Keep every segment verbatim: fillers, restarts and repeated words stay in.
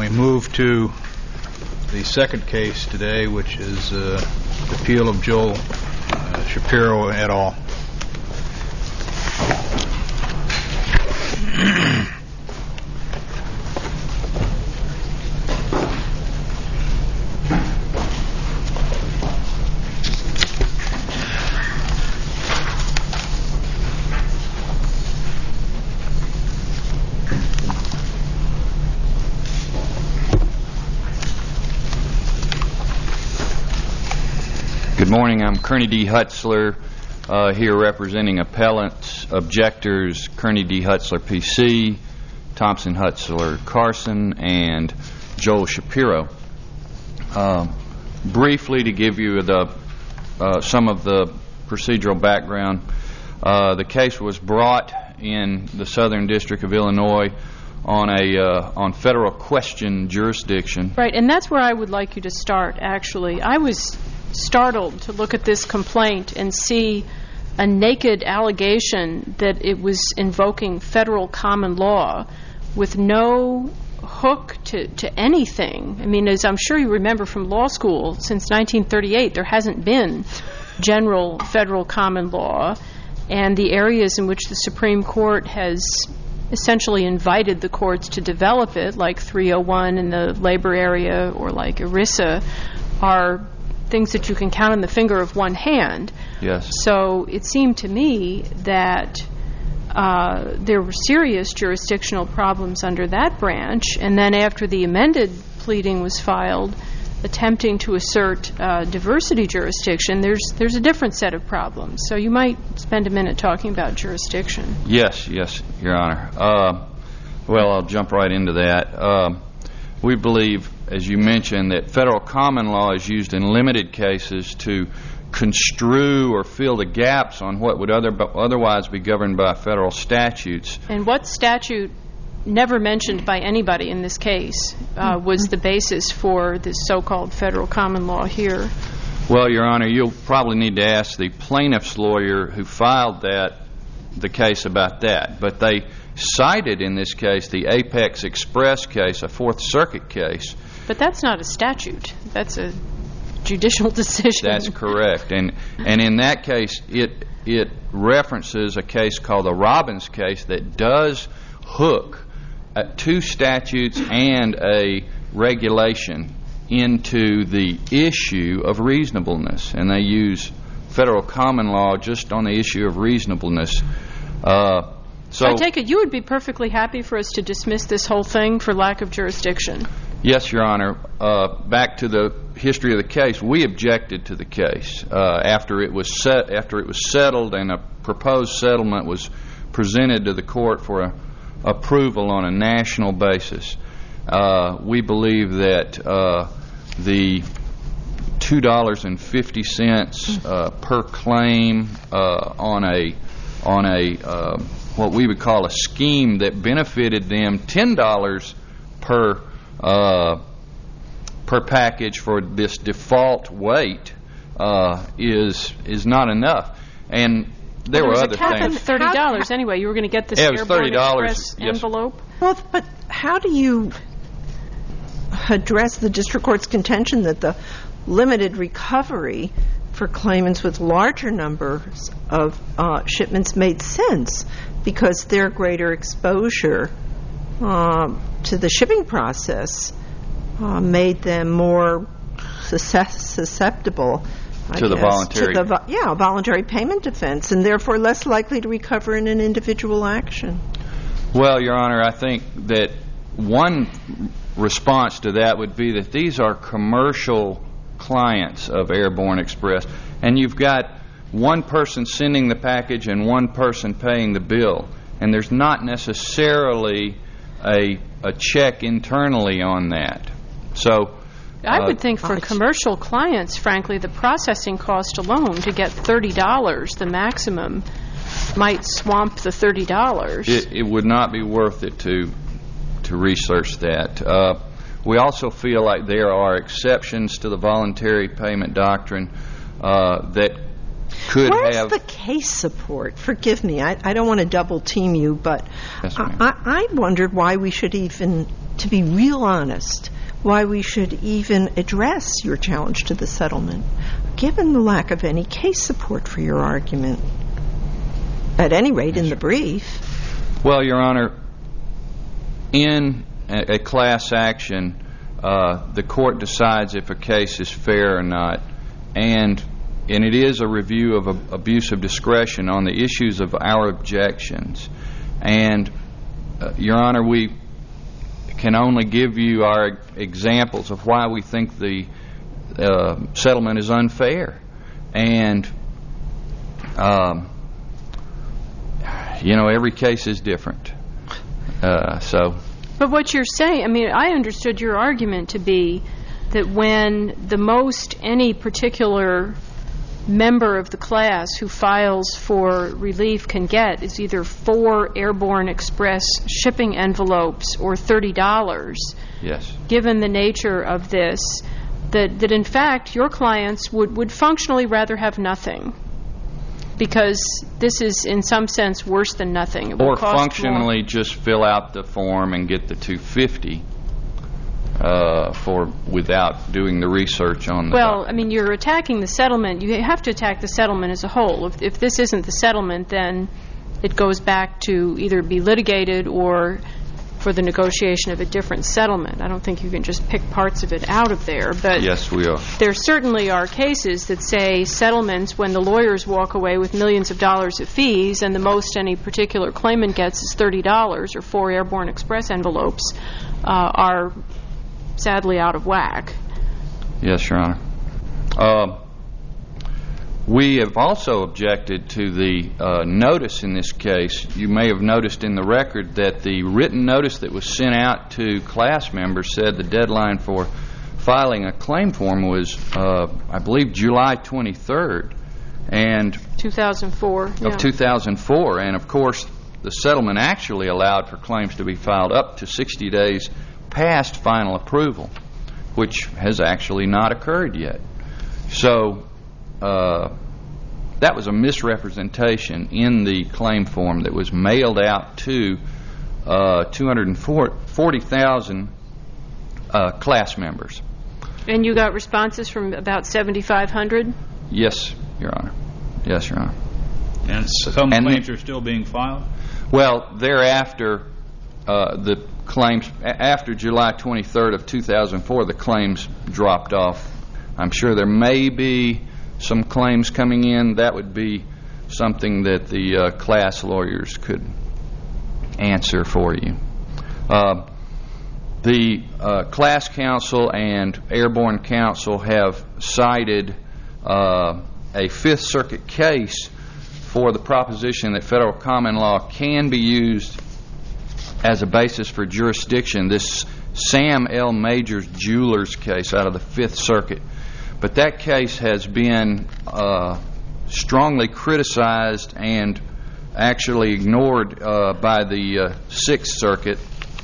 we move to the second case today, which is uh, the appeal of Joel uh, Shapiro et al. Good morning. I'm Kearney D. Hutzler, uh, here representing appellants, objectors, Kearney D. Hutzler P C, Thompson Hutzler Carson, and Joel Shapiro. Uh, briefly, to give you the uh, some of the procedural background, uh, the case was brought in the Southern District of Illinois on a uh, on federal question jurisdiction. Right, and that's where I would like you to start, actually. I was startled to look at this complaint and see a naked allegation that it was invoking federal common law with no hook to, to anything. I mean, as I'm sure you remember from law school, since nineteen thirty-eight, there hasn't been general federal common law, and the areas in which the Supreme Court has essentially invited the courts to develop it, like three oh one in the labor area or like ERISA, are things that you can count on the finger of one hand. Yes. So it seemed to me that uh, there were serious jurisdictional problems under that branch, and then after the amended pleading was filed, attempting to assert uh, diversity jurisdiction, there's there's a different set of problems. So you might spend a minute talking about jurisdiction. Yes, yes, Your Honor. Uh, well, I'll jump right into that. Uh, we believe, as you mentioned, that federal common law is used in limited cases to construe or fill the gaps on what would other, otherwise be governed by federal statutes. And what statute, never mentioned by anybody in this case, uh, was the basis for this so-called federal common law here? Well, Your Honor, you'll probably need to ask the plaintiff's lawyer who filed that, the case about that. But they cited in this case the Apex Express case, a Fourth Circuit case. But that's not a statute. That's a judicial decision. That's correct. And and in that case, it it references a case called the Robbins case that does hook uh, two statutes and a regulation into the issue of reasonableness. And they use federal common law just on the issue of reasonableness. Uh, so I take it you would be perfectly happy for us to dismiss this whole thing for lack of jurisdiction. Yes, Your Honor. Uh, back to the history of the case, we objected to the case uh, after it was set, after it was settled and a proposed settlement was presented to the court for a, approval on a national basis. Uh, we believe that uh, the two dollars and fifty cents uh, per claim uh, on a on a uh, what we would call a scheme that benefited them ten dollars per uh, per package for this default weight uh, is is not enough. And there well, were there other was a cap things. of thirty dollars anyway. You were going to get this yeah, it was Airborne thirty dollars, Express yes. envelope. Well, but how do you address the district court's contention that the limited recovery for claimants with larger numbers of uh, shipments made sense because their greater exposure uh, to the shipping process uh, made them more susceptible I to the guess, voluntary, to the vo- yeah, voluntary payment defense, and therefore less likely to recover in an individual action? Well, Your Honor, I think that one response to that would be that these are commercial clients of Airborne Express, and you've got one person sending the package and one person paying the bill, and there's not necessarily a a check internally on that. So I uh, would think for commercial clients, frankly, the processing cost alone to get thirty dollars, the maximum, might swamp the thirty dollars. It, it would not be worth it to to research that. Uh, we also feel like there are exceptions to the voluntary payment doctrine uh, that could Where's have... the case support? Forgive me, I, I don't want to double team you, but Yes, I, I, I wondered why we should even to be real honest, why we should even address your challenge to the settlement, given the lack of any case support for your argument, at any rate in the brief. Well, Your Honor, in a, a class action, uh, the court decides if a case is fair or not, and and it is a review of a, abuse of discretion on the issues of our objections. And, uh, Your Honor, we can only give you our examples of why we think the uh, settlement is unfair. And, um, you know, every case is different. Uh, so. But what you're saying, I mean, I understood your argument to be that when the most any particular member of the class who files for relief can get is either four Airborne Express shipping envelopes or thirty dollars. Yes. Given the nature of this, that, that in fact your clients would, would functionally rather have nothing, because this is in some sense worse than nothing. It or would cost functionally more. Just fill out the form and get the two hundred fifty dollars uh, for without doing the research on the Well, document. I mean, you're attacking the settlement. You have to attack the settlement as a whole. If, if this isn't the settlement, then it goes back to either be litigated or for the negotiation of a different settlement. I don't think you can just pick parts of it out of there. But yes, we are. There certainly are cases that say settlements, when the lawyers walk away with millions of dollars of fees and the most any particular claimant gets is thirty dollars or four Airborne Express envelopes, uh, are sadly out of whack. Yes, Your Honor. Uh, we have also objected to the uh, notice in this case. You may have noticed in the record that the written notice that was sent out to class members said the deadline for filing a claim form was, uh, I believe, July twenty-third and two thousand four. of Yeah. two thousand four. And, of course, the settlement actually allowed for claims to be filed up to sixty days past final approval, which has actually not occurred yet. So uh, that was a misrepresentation in the claim form that was mailed out to uh, two hundred forty thousand uh, class members. And you got responses from about seventy-five hundred? Yes, Your Honor. Yes, Your Honor. And some And claims the- are still being filed? Well, thereafter, uh, the claims, a- after July twenty-third of two thousand four, the claims dropped off. I'm sure there may be some claims coming in. That would be something that the uh, class lawyers could answer for you. Uh, the uh, class counsel and Airborne counsel have cited uh, a Fifth Circuit case for the proposition that federal common law can be used as a basis for jurisdiction, this Sam L. Majors Jewelers case out of the Fifth Circuit. But that case has been uh, strongly criticized and actually ignored uh, by the uh, Sixth Circuit.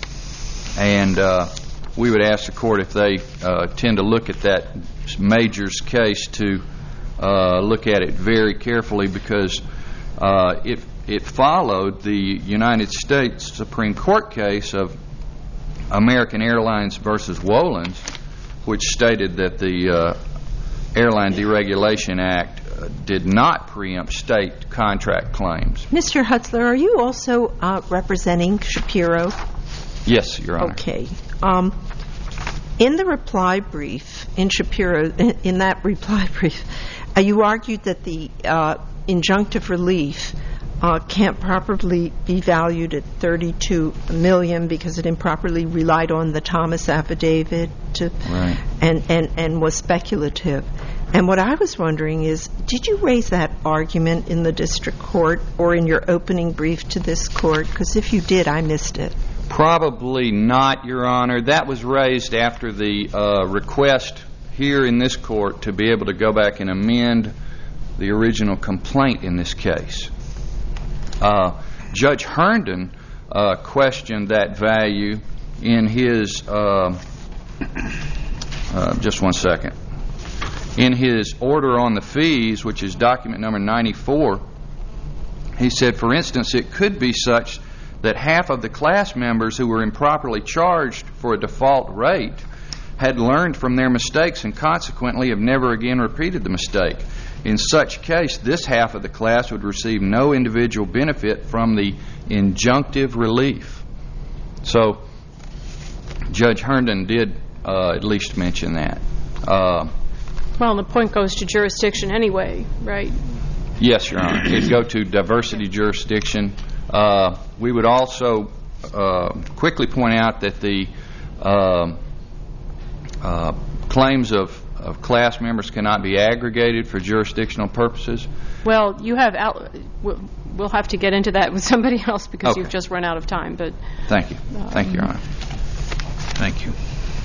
And uh, we would ask the court, if they uh, tend to look at that Majors case, to uh, look at it very carefully, because uh, it, it followed the United States Supreme Court case of American Airlines versus Wolins, which stated that the uh, Airline Deregulation Act uh, did not preempt state contract claims. Mister Hutzler, are you also uh, representing Shapiro? Yes, Your Honor. Okay. Um, in the reply brief, in Shapiro, in, in that reply brief, uh, you argued that the uh, injunctive relief uh, can't properly be valued at thirty-two million dollars because it improperly relied on the Thomas affidavit to, Right. and, and, and was speculative. And what I was wondering is, did you raise that argument in the district court or in your opening brief to this court? Because if you did, I missed it. Probably not, Your Honor. That was raised after the uh, request here in this court to be able to go back and amend the original complaint in this case. Uh, Judge Herndon uh, questioned that value in his, uh, uh, just one second, in his order on the fees, which is document number ninety-four. He said, for instance, it could be such that half of the class members who were improperly charged for a default rate had learned from their mistakes and consequently have never again repeated the mistake. In such case, this half of the class would receive no individual benefit from the injunctive relief. So Judge Herndon did uh, at least mention that. Uh, well, the point goes to jurisdiction anyway, right? Yes, Your Honor. It'd go to diversity jurisdiction. Uh, we would also uh, quickly point out that the uh, uh, claims of, of class members cannot be aggregated for jurisdictional purposes. Well, you have out, we'll have to get into that with somebody else because Okay. you've just run out of time. But thank you. Um, Thank you, Your Honor. Thank you.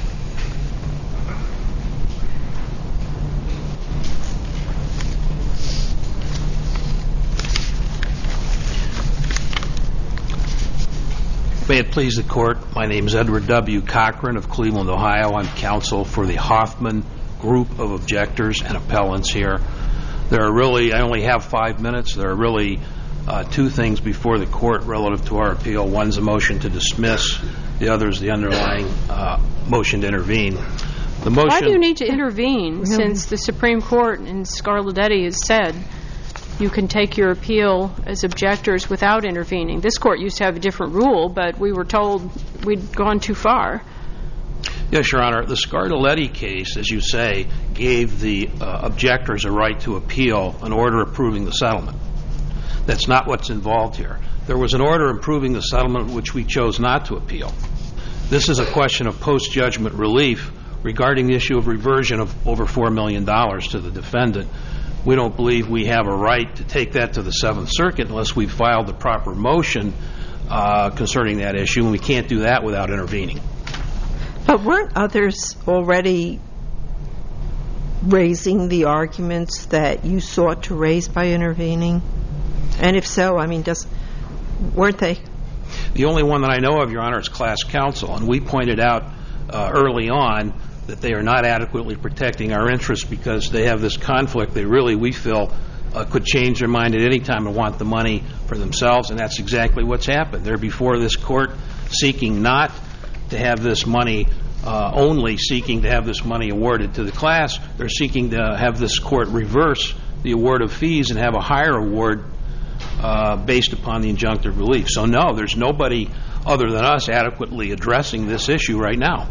May it please the Court, my name is Edward W. Cochran of Cleveland, Ohio. I'm counsel for the Hoffman group of objectors and appellants here. There are really, I only have five minutes, there are really uh, two things before the Court relative to our appeal. One's a motion to dismiss, the other is the underlying uh, motion to intervene. The motion, why do you need to intervene since the Supreme Court in Scarladetti has said you can take your appeal as objectors without intervening? This Court used to have a different rule, but we were told we'd gone too far. Yes, Your Honor. The Scarladetti case, as you say, gave the uh, objectors a right to appeal an order approving the settlement. That's not what's involved here. There was an order approving the settlement which we chose not to appeal. This is a question of post-judgment relief regarding the issue of reversion of over four million dollars to the defendant. We don't believe we have a right to take that to the Seventh Circuit unless we've filed the proper motion uh, concerning that issue, and we can't do that without intervening. But weren't others already raising the arguments that you sought to raise by intervening? And if so, I mean, does, weren't they? The only one that I know of, Your Honor, is class counsel, and we pointed out uh, early on that they are not adequately protecting our interests because they have this conflict. They really, we feel, uh, could change their mind at any time and want the money for themselves, and that's exactly what's happened. They're before this Court seeking not to have this money, uh, only seeking to have this money awarded to the class. They're seeking to have this Court reverse the award of fees and have a higher award uh, based upon the injunctive relief. So no, there's nobody other than us adequately addressing this issue right now.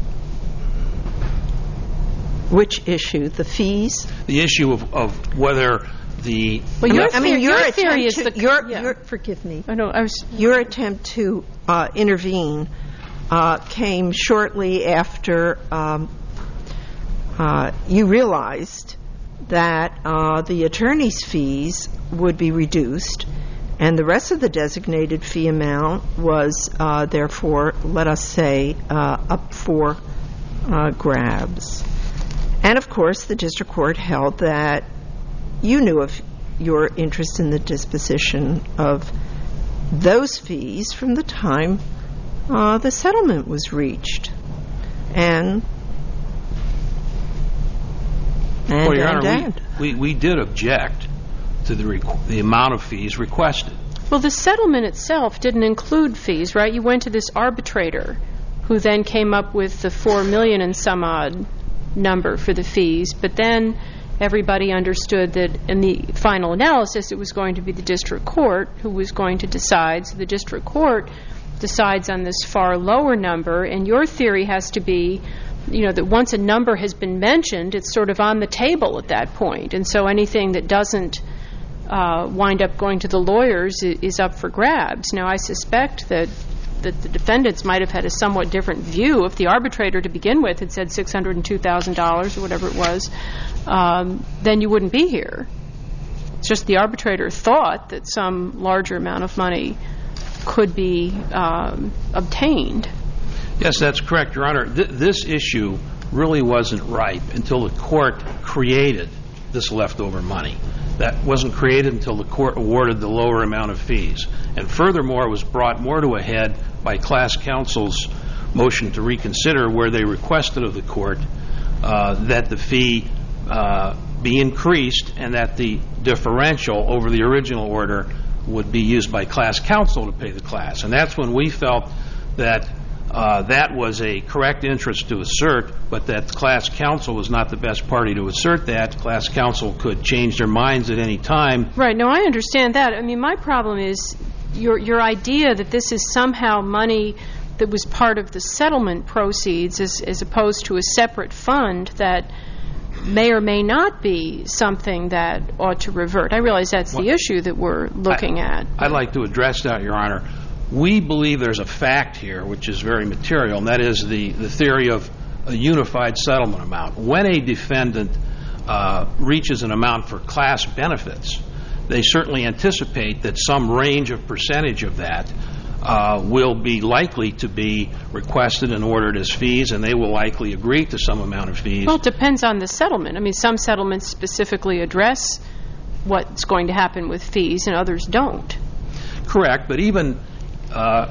Which issue? The fees? The issue of, of whether the... Well, your I mean, theory, your, your theory is to, the... your, yeah. your, forgive me. I know, I was... Your attempt to uh, intervene uh, came shortly after um, uh, you realized that uh, the attorney's fees would be reduced and the rest of the designated fee amount was uh, therefore, let us say, uh, up for uh, grabs. And of course, the district court held that you knew of your interest in the disposition of those fees from the time uh, the settlement was reached. And and, well, Your and, Honor, and. We, we, we did object to the, requ- the amount of fees requested. Well, the settlement itself didn't include fees, right? You went to this arbitrator who then came up with the four million and some odd number for the fees, but then everybody understood that in the final analysis it was going to be the district court who was going to decide. So the district court decides on this far lower number, and your theory has to be, you know, that once a number has been mentioned, it's sort of on the table at that point, and so anything that doesn't uh, wind up going to the lawyers is, is up for grabs. Now, I suspect that that the defendants might have had a somewhat different view. If the arbitrator to begin with had said six hundred two thousand dollars or whatever it was, um, then you wouldn't be here. It's just the arbitrator thought that some larger amount of money could be um, obtained. Yes, that's correct, Your Honor. Th- this issue really wasn't ripe until the court created this leftover money. That wasn't created until the court awarded the lower amount of fees. And furthermore, it was brought more to a head by class counsel's motion to reconsider, where they requested of the court uh, that the fee uh, be increased and that the differential over the original order would be used by class counsel to pay the class. And that's when we felt that uh, that was a correct interest to assert, but that class counsel was not the best party to assert that. Class counsel could change their minds at any time. Right. No, I understand that. I mean, my problem is your your idea that this is somehow money that was part of the settlement proceeds as, as opposed to a separate fund that may or may not be something that ought to revert. I realize that's the well, issue that we're looking I, at. I'd like to address that, Your Honor. We believe there's a fact here which is very material, and that is the, the theory of a unified settlement amount. When a defendant uh, reaches an amount for class benefits, they certainly anticipate that some range of percentage of that Uh, will be likely to be requested and ordered as fees, and they will likely agree to some amount of fees. Well, it depends on the settlement. I mean, some settlements specifically address what's going to happen with fees, and others don't. Correct, but even uh,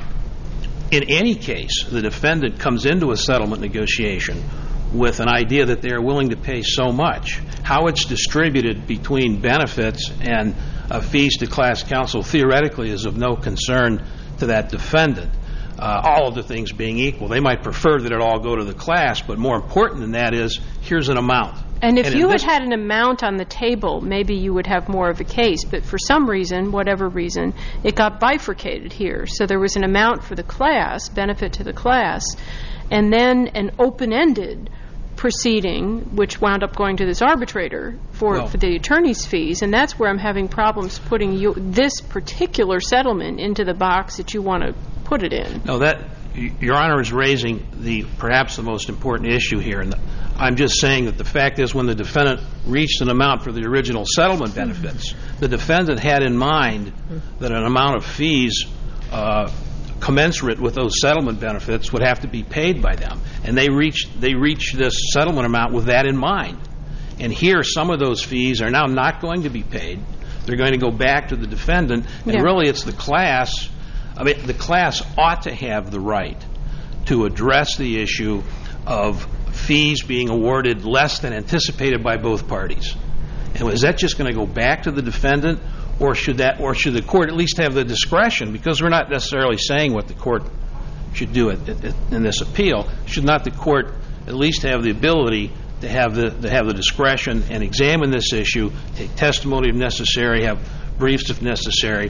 in any case, the defendant comes into a settlement negotiation with an idea that they are willing to pay so much. How it's distributed between benefits and uh, fees to class counsel theoretically is of no concern to that defendant, uh, all of the things being equal. They might prefer that it all go to the class, but more important than that is, here's an amount. And if and you had this, had an amount on the table, maybe you would have more of a case, but for some reason, whatever reason, it got bifurcated here. So there was an amount for the class, benefit to the class, and then an open-ended proceeding, which wound up going to this arbitrator for, well, for the attorney's fees, and that's where I'm having problems putting you, this particular settlement into the box that you want to put it in. No, that, Your Honor is raising the perhaps the most important issue here, and I'm just saying that the fact is when the defendant reached an amount for the original settlement benefits, the defendant had in mind that an amount of fees uh, commensurate with those settlement benefits would have to be paid by them. And they reached they reached this settlement amount with that in mind. And here, some of those fees are now not going to be paid. They're going to go back to the defendant. And yeah. really, it's the class. I mean, the class ought to have the right to address the issue of fees being awarded less than anticipated by both parties. And is that just going to go back to the defendant? Or should that, or should the court at least have the discretion? Because we're not necessarily saying what the court should do it, it, it, in this appeal. Should not the court at least have the ability to have the to have the discretion and examine this issue, take testimony if necessary, have briefs if necessary,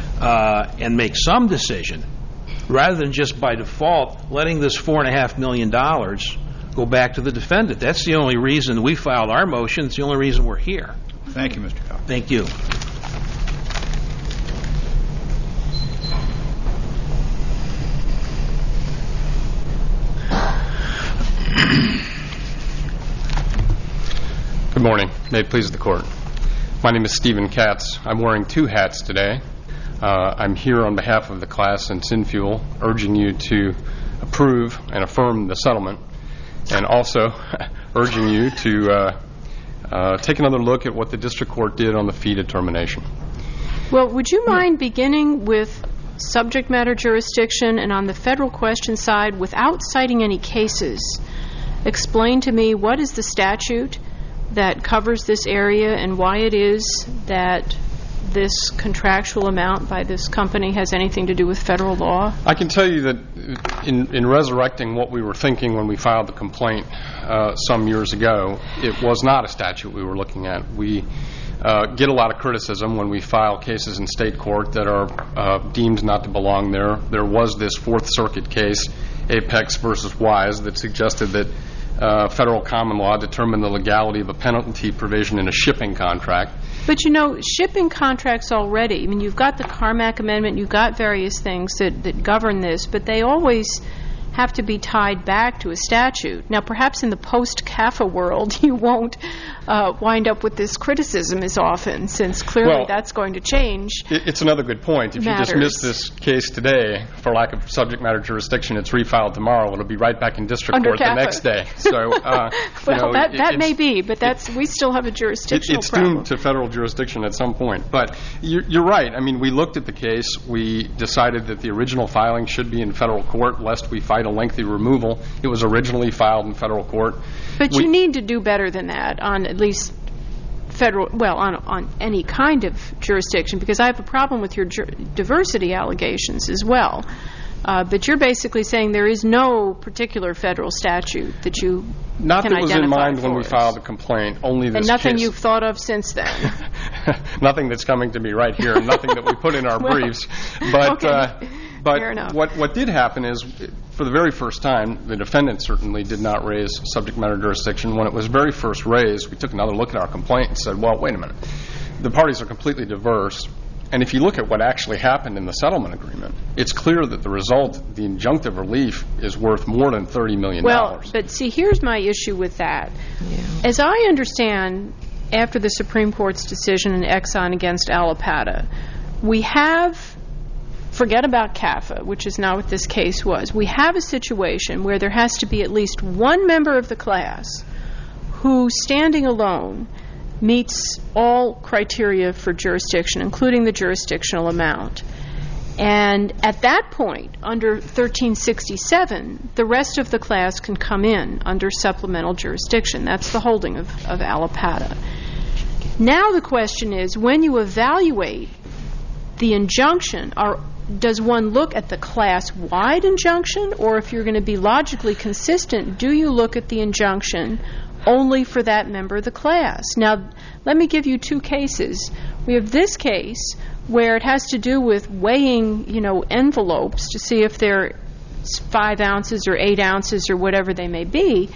uh, and make some decision, rather than just by default letting this four and a half million dollars go back to the defendant? That's the only reason we filed our motion. It's the only reason we're here. Thank you, Mister Cox. Thank you. Good morning. May it please the Court. My name is Stephen Katz. I'm wearing two hats today. Uh, I'm here on behalf of the class and Synfuel, urging you to approve and affirm the settlement, and also urging you to uh, uh, take another look at what the district court did on the fee determination. Well, would you mind beginning with subject matter jurisdiction, and on the federal question side, without citing any cases, explain to me what is the statute that covers this area and why it is that this contractual amount by this company has anything to do with federal law? I can tell you that in, in resurrecting what we were thinking when we filed the complaint uh, some years ago, it was not a statute we were looking at. We uh, get a lot of criticism when we file cases in state court that are uh, deemed not to belong there. There was this Fourth Circuit case, Apex versus Wise, that suggested that Uh, federal common law determined the legality of a penalty provision in a shipping contract. But, you know, shipping contracts already, I mean, you've got the Carmack Amendment, you've got various things that, that govern this, but they always have to be tied back to a statute. Now, perhaps in the post-CAFA world, you won't uh, wind up with this criticism as often, since clearly well, that's going to change. It, it's another good point. If matters. you dismiss this case today for lack of subject matter jurisdiction, it's refiled tomorrow. It'll be right back in district Under court CAFA. the next day. So, uh, well, you know, that, it, that may be, but that's we still have a jurisdictional it, it's problem. doomed to federal jurisdiction at some point. But you're, you're right. I mean, we looked at the case. We decided that the original filing should be in federal court, lest we fight a lengthy removal. It was originally filed in federal court. But we, you need to do better than that on at least federal, well, on, on any kind of jurisdiction, because I have a problem with your jur- diversity allegations as well. Uh, but you're basically saying there is no particular federal statute that you Not can that was in identify mind when for we us. filed the complaint, only this And nothing case. you've thought of since then. Nothing that's coming to me right here, and nothing that we put in our Well, briefs. But, okay. uh, but Fair enough. what, what did happen is, for the very first time, the defendant certainly did not raise subject matter jurisdiction. When it was very first raised, we took another look at our complaint and said, well, wait a minute. The parties are completely diverse. And if you look at what actually happened in the settlement agreement, it's clear that the result, the injunctive relief, is worth more than thirty million dollars. Well, but see, here's my issue with that. Yeah. As I understand, after the Supreme Court's decision in Exxon against Allapattah, we have, forget about C A F A, which is not what this case was, we have a situation where there has to be at least one member of the class who, standing alone, meets all criteria for jurisdiction, including the jurisdictional amount. And at that point, under thirteen sixty-seven, the rest of the class can come in under supplemental jurisdiction. That's the holding of, of Allapattah. Now the question is, when you evaluate the injunction, are, does one look at the class-wide injunction, or if you're going to be logically consistent, do you look at the injunction only for that member of the class? Now, let me give you two cases. We have this case where it has to do with weighing, you know, envelopes to see if they're five ounces or eight ounces or whatever they may be.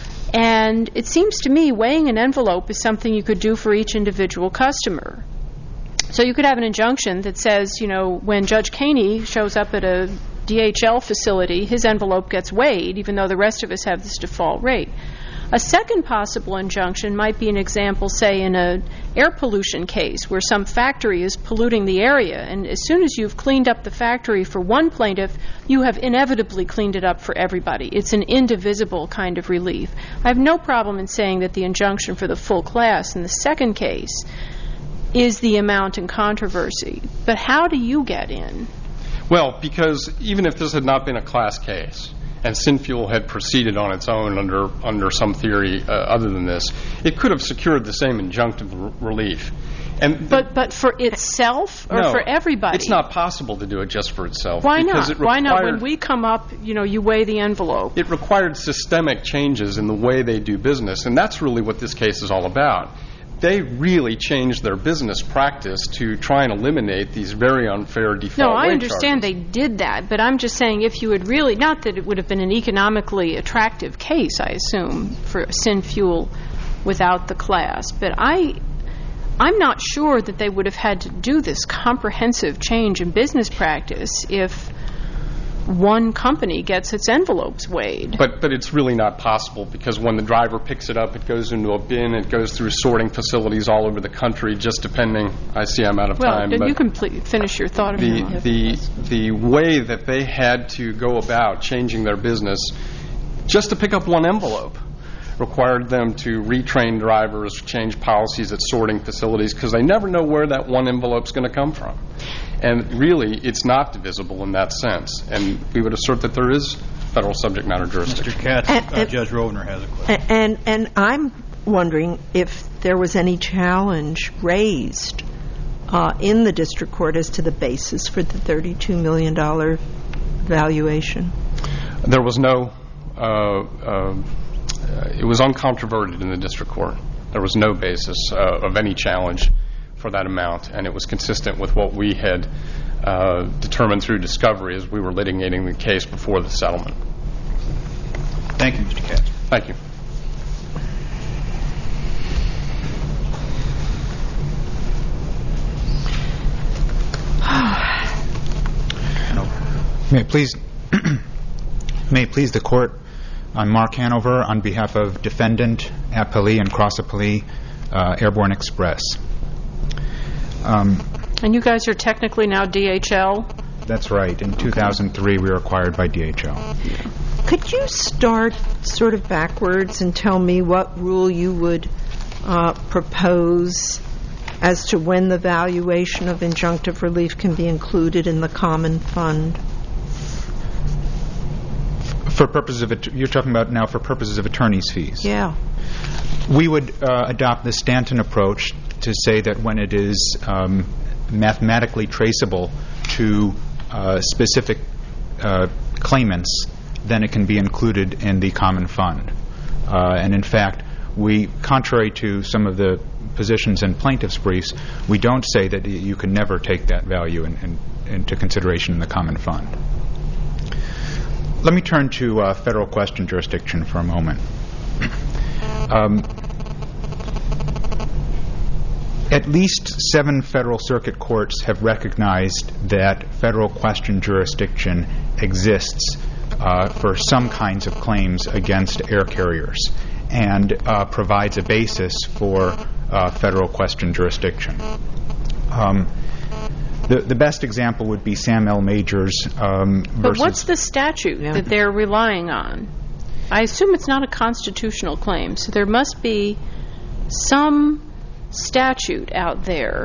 And it seems to me weighing an envelope is something you could do for each individual customer. So you could have an injunction that says, you know, when Judge Caney shows up at a D H L facility, his envelope gets weighed, even though the rest of us have this default rate. A second possible injunction might be an example, say, in an air pollution case where some factory is polluting the area, and as soon as you've cleaned up the factory for one plaintiff, you have inevitably cleaned it up for everybody. It's an indivisible kind of relief. I have no problem in saying that the injunction for the full class in the second case is the amount in controversy. But how do you get in? Well, because even if this had not been a class case, and Synfuel had proceeded on its own under under some theory uh, other than this, it could have secured the same injunctive r- relief. And but but for itself or no, for everybody? It's not possible to do it just for itself. Why because not? It Why not? required, When we come up, you know, you weigh the envelope. It required systemic changes in the way they do business, and that's really what this case is all about. They really changed their business practice to try and eliminate these very unfair default No, I rate understand charges. they did that, but I'm just saying if you had really, not that it would have been an economically attractive case, I assume, for Synfuel without the class, but I, I'm not sure that they would have had to do this comprehensive change in business practice if one company gets its envelopes weighed. But but it's really not possible, because when the driver picks it up, it goes into a bin, it goes through sorting facilities all over the country, just depending. I see I'm out of well, time. Well, but you can pl- finish your thought. If the, you want. the, the way that they had to go about changing their business just to pick up one envelope required them to retrain drivers, change policies at sorting facilities, because they never know where that one envelope's going to come from. And really, it's not divisible in that sense. And we would assert that there is federal subject matter jurisdiction. Mister Katz, And- uh, and- Judge Rovner has a question. A- And and I'm wondering if there was any challenge raised uh, in the district court as to the basis for the thirty-two million dollars valuation. There was no, uh, uh, it was uncontroverted in the district court. There was no basis uh, of any challenge for that amount, and it was consistent with what we had uh, determined through discovery as we were litigating the case before the settlement. Thank you, Mister Katz. Thank you. May it please, may it please the court, I'm Mark Hanover on behalf of defendant, appellee, and cross-appellee, uh, Airborne Express. Um, and you guys are technically now D H L? That's right. In two thousand three, we were acquired by D H L. Could you start sort of backwards and tell me what rule you would uh, propose as to when the valuation of injunctive relief can be included in the common fund? For purposes of it, you're talking about now for purposes of attorney's fees. Yeah. We would uh, adopt the Stanton approach to say that when it is um, mathematically traceable to uh, specific uh, claimants, then it can be included in the common fund. Uh, and in fact, we, contrary to some of the positions in plaintiffs' briefs, we don't say that you can never take that value in, in, into consideration in the common fund. Let me turn to uh, federal question jurisdiction for a moment. Um, at least seven federal circuit courts have recognized that federal question jurisdiction exists uh, for some kinds of claims against air carriers and uh, provides a basis for uh, federal question jurisdiction. Um, the, the best example would be Sam L. Majors um, versus... But what's the statute Yeah. that they're relying on? I assume it's not a constitutional claim, so there must be some statute out there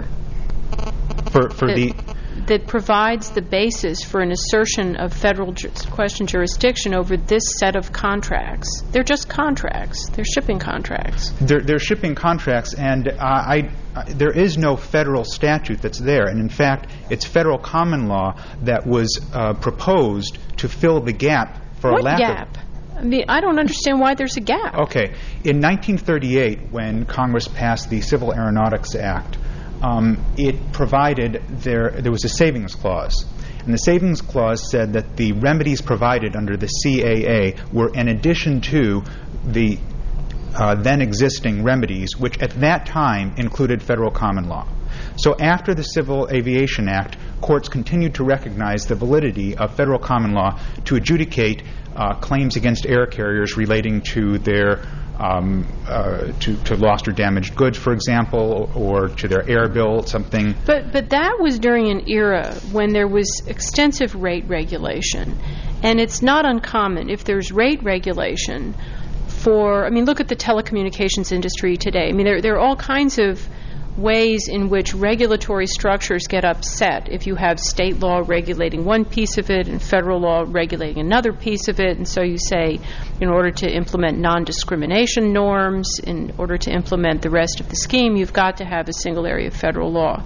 for, for that, the that provides the basis for an assertion of federal ju- question jurisdiction over this set of contracts. They're just contracts. They're shipping contracts. They're, they're shipping contracts, and uh, I, I, there is no federal statute that's there. And in fact, it's federal common law that was uh, proposed to fill the gap for What a lack gap? of... I mean, I don't understand why there's a gap. Okay. In nineteen thirty-eight, when Congress passed the Civil Aeronautics Act, um, it provided there, there was a savings clause. And the savings clause said that the remedies provided under the C A A were in addition to the uh, then existing remedies, which at that time included federal common law. So after the Civil Aviation Act, courts continued to recognize the validity of federal common law to adjudicate uh, claims against air carriers relating to their um, uh, to, to lost or damaged goods, for example, or to their air bill, something. But but that was during an era when there was extensive rate regulation, and it's not uncommon if there's rate regulation for. I mean, look at the telecommunications industry today. I mean, there there are all kinds of ways in which regulatory structures get upset if you have state law regulating one piece of it and federal law regulating another piece of it. And so you say, in order to implement non-discrimination norms, in order to implement the rest of the scheme, you've got to have a single area of federal law.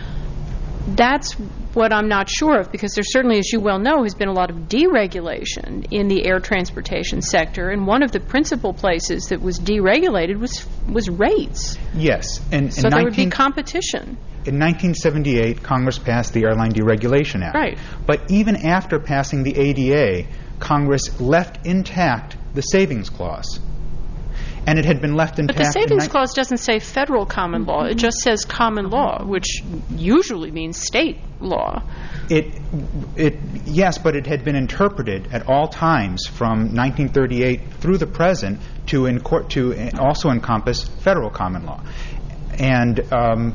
That's what I'm not sure of, because there certainly, as you well know, has been a lot of deregulation in the air transportation sector, and one of the principal places that was deregulated was was rates. Yes. And, so and there would be competition. In nineteen seventy-eight, Congress passed the Airline Deregulation Act. Right. But even after passing the A D A, Congress left intact the savings clause. And it had been left intact. But the savings in clause doesn't say federal common law. It just says common law, which usually means state law. It, it, yes, but it had been interpreted at all times from nineteen thirty-eight through the present to, in court, to also encompass federal common law. And, um,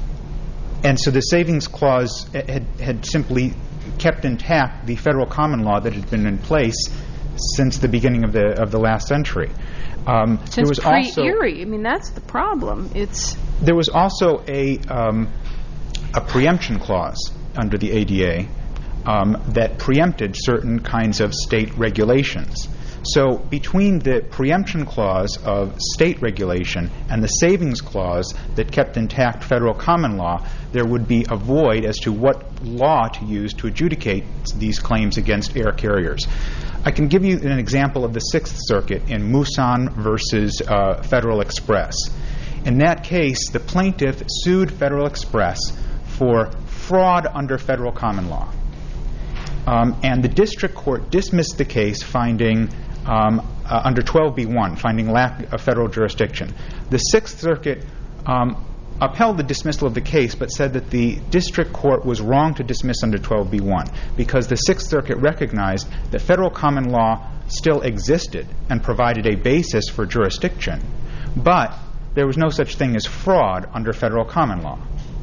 and so the savings clause had, had simply kept intact the federal common law that had been in place since the beginning of the of the last century. Um, Since there was also, pre-Erie. I mean, that's the problem. It's there was also a um, a preemption clause under the A D A um, that preempted certain kinds of state regulations. So between the preemption clause of state regulation and the savings clause that kept intact federal common law, there would be a void as to what law to use to adjudicate these claims against air carriers. I can give you an example of the Sixth Circuit in Musan versus uh, Federal Express. In that case, the plaintiff sued Federal Express for fraud under federal common law. Um, and the district court dismissed the case, finding um, uh, under twelve B one, finding lack of federal jurisdiction. The Sixth Circuit um, upheld the dismissal of the case, but said that the district court was wrong to dismiss under twelve B one because the Sixth Circuit recognized that federal common law still existed and provided a basis for jurisdiction, but there was no such thing as fraud under federal common law.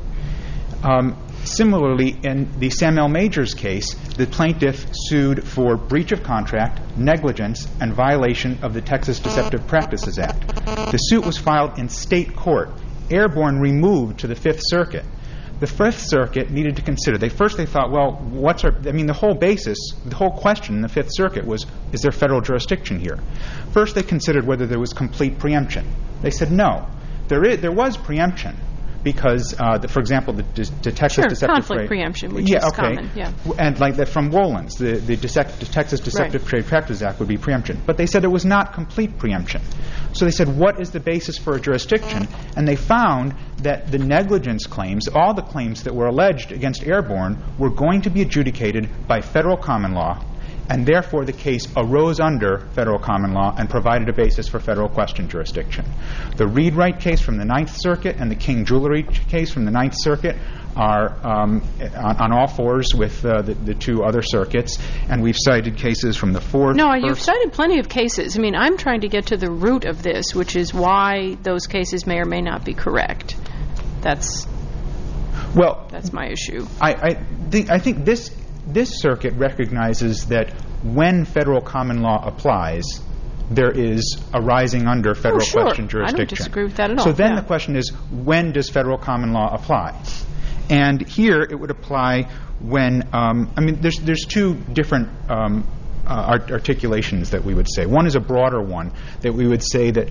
Um, similarly, in the Sam L. Majors case, the plaintiff sued for breach of contract, negligence, and violation of the Texas Deceptive Practices Act. The suit was filed in state court, Airborne removed to the Fifth Circuit. The the Fifth Circuit needed to consider. They first they thought, well, what's our? I mean, the whole basis, the whole question in the Fifth Circuit was, is there federal jurisdiction here? First, they considered whether there was complete preemption. They said no, there is. There was preemption. Because, uh, the, for example, the, the, the Texas sure, Deceptive conflict Trade... preemption, which yeah, is okay. common. Yeah, and like that from Wolins, the, the, Dece- the Texas Deceptive right. Trade Practices Act would be preemption. But they said it was not complete preemption. So they said, what is the basis for a jurisdiction? And they found that the negligence claims, all the claims that were alleged against Airborne, were going to be adjudicated by federal common law, and therefore the case arose under federal common law and provided a basis for federal question jurisdiction. The Reed-Wright case from the Ninth Circuit and the King Jewelry case from the Ninth Circuit are um, on, on all fours with uh, the, the two other circuits, and we've cited cases from the Fourth. No, First. You've cited plenty of cases. I mean, I'm trying to get to the root of this, which is why those cases may or may not be correct. That's well, that's my issue. I, I think I think this. This circuit recognizes that when federal common law applies, there is a rising under federal oh, sure. question jurisdiction. I don't disagree with that at all. So then yeah. the question is, when does federal common law apply? And here it would apply when, um, I mean, there's there's two different um, uh, art- articulations that we would say. One is a broader one that we would say that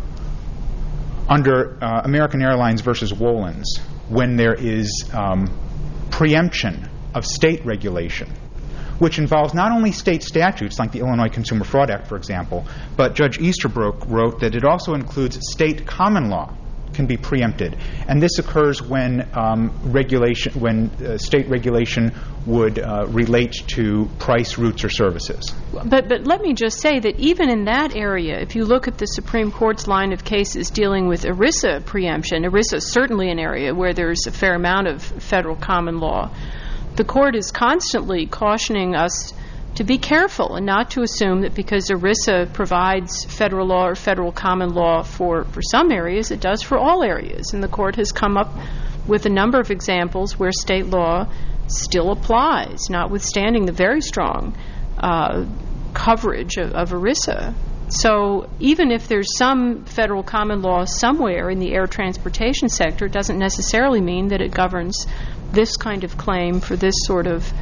under uh, American Airlines versus Wolins, when there is um, preemption of state regulation, which involves not only state statutes like the Illinois Consumer Fraud Act, for example, but Judge Easterbrook wrote that it also includes state common law can be preempted. And this occurs when um, regulation, when uh, state regulation would uh, relate to price, routes, or services. But but let me just say that even in that area, if you look at the Supreme Court's line of cases dealing with ERISA preemption, ERISA is certainly an area where there's a fair amount of federal common law. The Court is constantly cautioning us to be careful and not to assume that because ERISA provides federal law or federal common law for, for some areas, it does for all areas. And the Court has come up with a number of examples where state law still applies, notwithstanding the very strong uh, coverage of, of ERISA. So even if there's some federal common law somewhere in the air transportation sector, it doesn't necessarily mean that it governs this kind of claim for this sort of,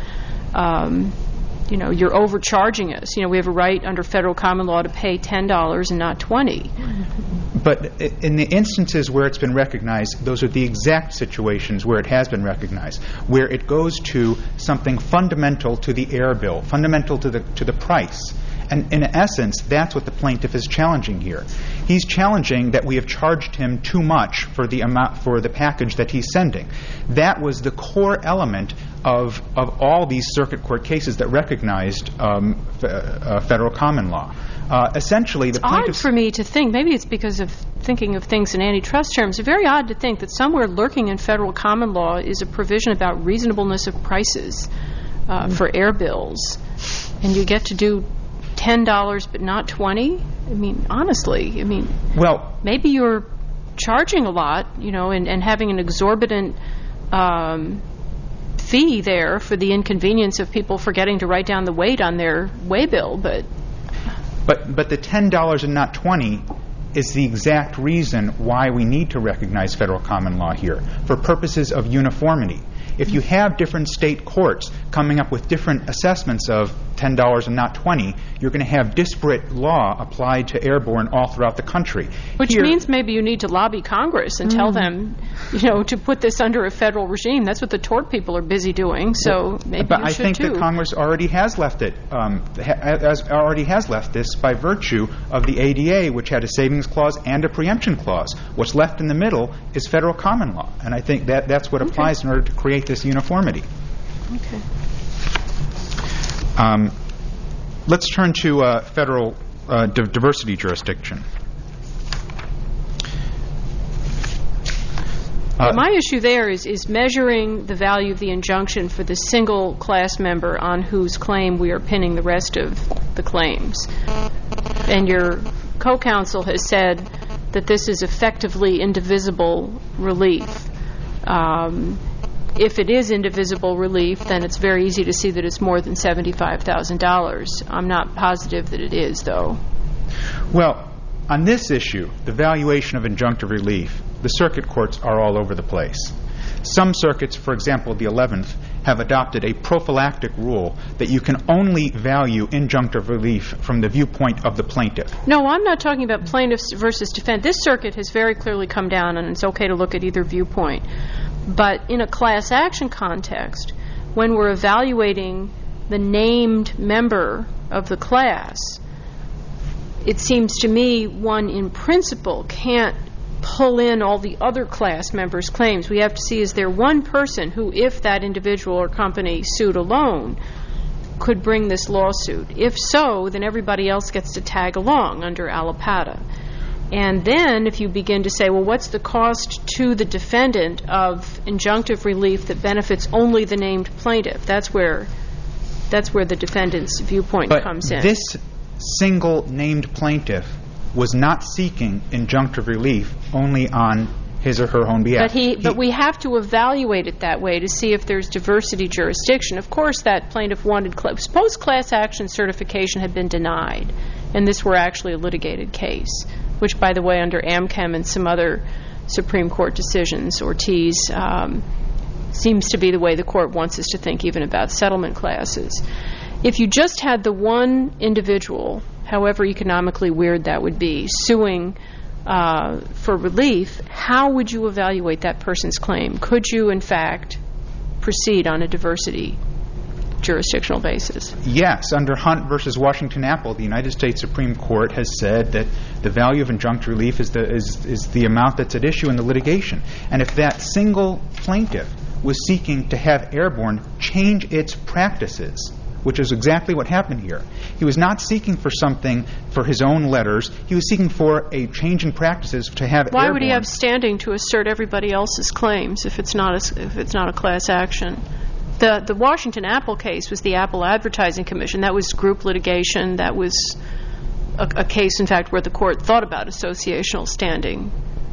um, you know, you're overcharging us. You know, we have a right under federal common law to pay ten dollars and not twenty dollars. But in the instances where it's been recognized, those are the exact situations where it has been recognized, where it goes to something fundamental to the air bill, fundamental to the to the price. And in essence, that's what the plaintiff is challenging here. He's challenging that we have charged him too much for the amount for the package that he's sending. That was the core element of of all these circuit court cases that recognized um, f- uh, federal common law. Uh, essentially, the plaintiff. It's odd for me to think. Maybe it's because of thinking of things in antitrust terms. It's very odd to think that somewhere lurking in federal common law is a provision about reasonableness of prices uh, mm. for air bills, and you get to do ten dollars but not twenty dollars? I mean, honestly, I mean, well, maybe you're charging a lot, you know, and, and having an exorbitant um, fee there for the inconvenience of people forgetting to write down the weight on their way bill, but... But, but the ten dollars and not twenty dollars is the exact reason why we need to recognize federal common law here, for purposes of uniformity. If you have different state courts coming up with different assessments of ten dollars and not twenty dollars, you're going to have disparate law applied to airborne all throughout the country. Which Here, means maybe you need to lobby Congress and mm. tell them, you know, to put this under a federal regime. That's what the tort people are busy doing, so well, maybe but you I should think too. that Congress already has left it, um, has, already has left this by virtue of the A D A, which had a savings clause and a preemption clause. What's left in the middle is federal common law, and I think that that's what okay. applies in order to create this uniformity. Okay. Um, let's turn to uh, federal uh, di- diversity jurisdiction. Uh, my issue there is, is measuring the value of the injunction for the single class member on whose claim we are pinning the rest of the claims. And your co-counsel has said that this is effectively indivisible relief. Um, If it is indivisible relief, then it's very easy to see that it's more than seventy-five thousand dollars. I'm not positive that it is, though. Well, on this issue, the valuation of injunctive relief, the circuit courts are all over the place. Some circuits, for example, the eleventh, have adopted a prophylactic rule that you can only value injunctive relief from the viewpoint of the plaintiff. No, I'm not talking about plaintiffs versus defendant. This circuit has very clearly come down, and it's okay to look at either viewpoint. But in a class action context, when we're evaluating the named member of the class, it seems to me one in principle can't pull in all the other class members' claims. We have to see, is there one person who, if that individual or company sued alone, could bring this lawsuit? If so, then everybody else gets to tag along under Allapata. And then if you begin to say, well, what's the cost to the defendant of injunctive relief that benefits only the named plaintiff? That's where that's where the defendant's viewpoint but comes in. This single named plaintiff was not seeking injunctive relief only on his or her own behalf. But he, he, but we have to evaluate it that way to see if there's diversity jurisdiction. Of course, that plaintiff wanted, cl- suppose class action certification had been denied, and this were actually a litigated case, which, by the way, under Amchem and some other Supreme Court decisions, Ortiz, um, seems to be the way the court wants us to think even about settlement classes. If you just had the one individual, however economically weird that would be, suing uh, for relief, how would you evaluate that person's claim? Could you, in fact, proceed on a diversity jurisdictional basis? Yes. Under Hunt versus Washington Apple, the United States Supreme Court has said that the value of injunctive relief is the, is, is the amount that's at issue in the litigation. And if that single plaintiff was seeking to have Airborne change its practices, which is exactly what happened here. He was not seeking for something for his own letters. He was seeking for a change in practices to have Why Airborne. would he have standing to assert everybody else's claims if it's not a, if it's not a class action? The the Washington Apple case was the Apple Advertising Commission. That was group litigation. That was a, a case, in fact, where the court thought about associational standing.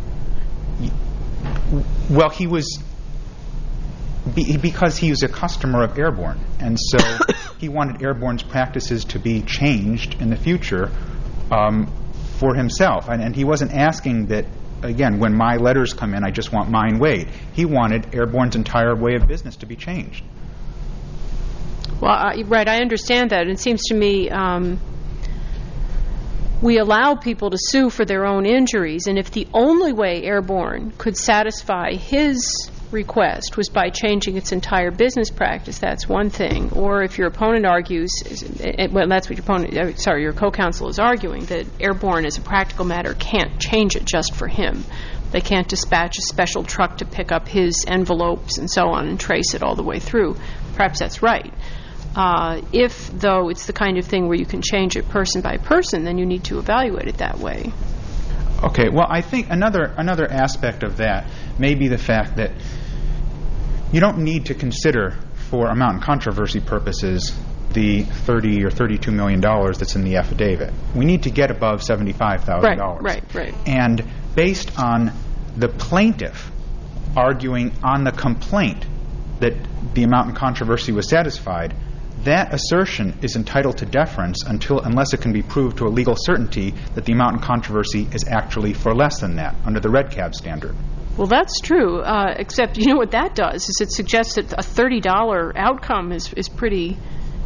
Well, he was... Be, because he was a customer of Airborne, and so he wanted Airborne's practices to be changed in the future um, for himself. And, and he wasn't asking that, again, when my letters come in, I just want mine weighed. He wanted Airborne's entire way of business to be changed. Well, I, right, I understand that. It seems to me um, we allow people to sue for their own injuries, and if the only way Airborne could satisfy his request was by changing its entire business practice, that's one thing. Or if your opponent argues, well, that's what your opponent, sorry, your co-counsel is arguing, that Airborne, as a practical matter, can't change it just for him. They can't dispatch a special truck to pick up his envelopes and so on and trace it all the way through. Perhaps that's right. Uh, if, though, it's the kind of thing where you can change it person by person, then you need to evaluate it that way. Okay, well, I think another another aspect of that may be the fact that you don't need to consider, for amount and controversy purposes, the thirty or thirty-two million dollars that's in the affidavit. We need to get above seventy-five thousand dollars. Right, right, right. And based on the plaintiff arguing on the complaint that the amount in controversy was satisfied, that assertion is entitled to deference until unless it can be proved to a legal certainty that the amount in controversy is actually for less than that under the Red Cab standard. Well, that's true, uh, except you know what that does is it suggests that a thirty dollars outcome is, is pretty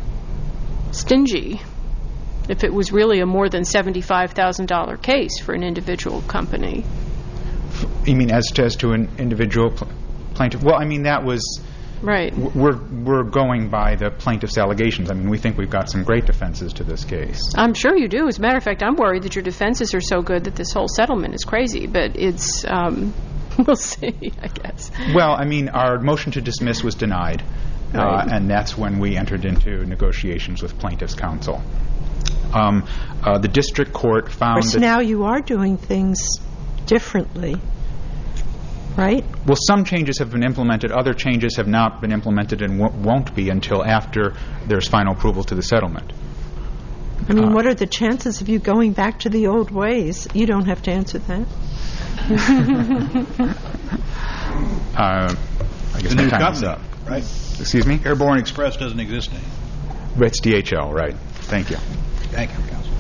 stingy if it was really a more than seventy-five thousand dollars case for an individual company. You mean as to, as to an individual pl- plaintiff? Well, I mean, that was... Right. We're we're going by the plaintiff's allegations. I mean, we think we've got some great defenses to this case. I'm sure you do. As a matter of fact, I'm worried that your defenses are so good that this whole settlement is crazy. But it's um, we'll see, I guess. Well, I mean, our motion to dismiss was denied, right. uh, and that's when we entered into negotiations with plaintiff's counsel. Um, uh, the district court found so that now you are doing things differently. Right? Well, some changes have been implemented. Other changes have not been implemented and w- won't be until after there's final approval to the settlement. I mean, uh, what are the chances of you going back to the old ways? You don't have to answer that. uh, I guess the my new time company, is up. Right? Excuse me? Airborne Express doesn't exist anymore. It's D H L, right. Thank you. Thank you, counsel.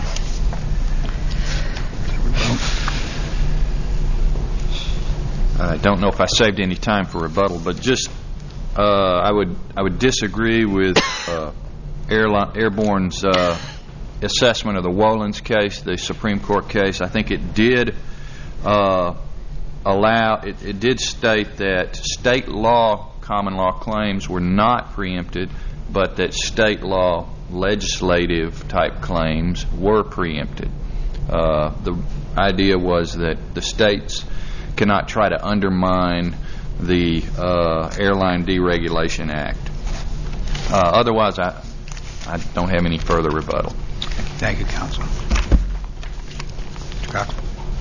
Uh, I don't know if I saved any time for rebuttal, but just uh, I would I would disagree with uh, Airline, Airborne's uh, assessment of the Wolins case, the Supreme Court case. I think it did uh, allow it, it did state that state law common law claims were not preempted, but that state law legislative type claims were preempted. Uh, the idea was that the states cannot try to undermine the uh, Airline Deregulation Act. Uh, otherwise, I, I don't have any further rebuttal. Thank you, Counsel. Mister Cox.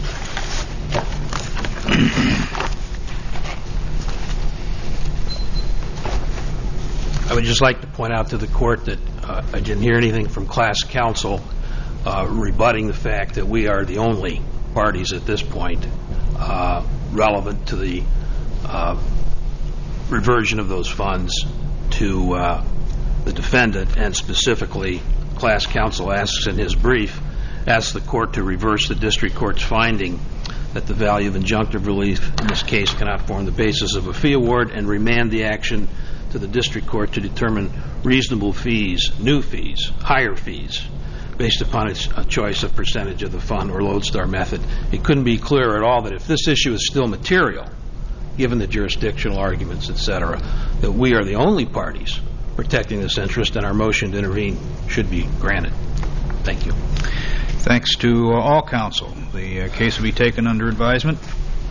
I would just like to point out to the Court that uh, I didn't hear anything from class counsel uh, rebutting the fact that we are the only parties at this point uh, relevant to the uh, reversion of those funds to uh, the defendant, and specifically class counsel asks in his brief, asks the Court to reverse the district court's finding that the value of injunctive relief in this case cannot form the basis of a fee award, and remand the action to the district court to determine reasonable fees, new fees, higher fees, based upon its a choice of percentage of the fund or lodestar method. It couldn't be clearer at all that if this issue is still material, given the jurisdictional arguments, et cetera, that we are the only parties protecting this interest, and our motion to intervene should be granted. Thank you. Thanks to uh, all counsel. The uh, case will be taken under advisement.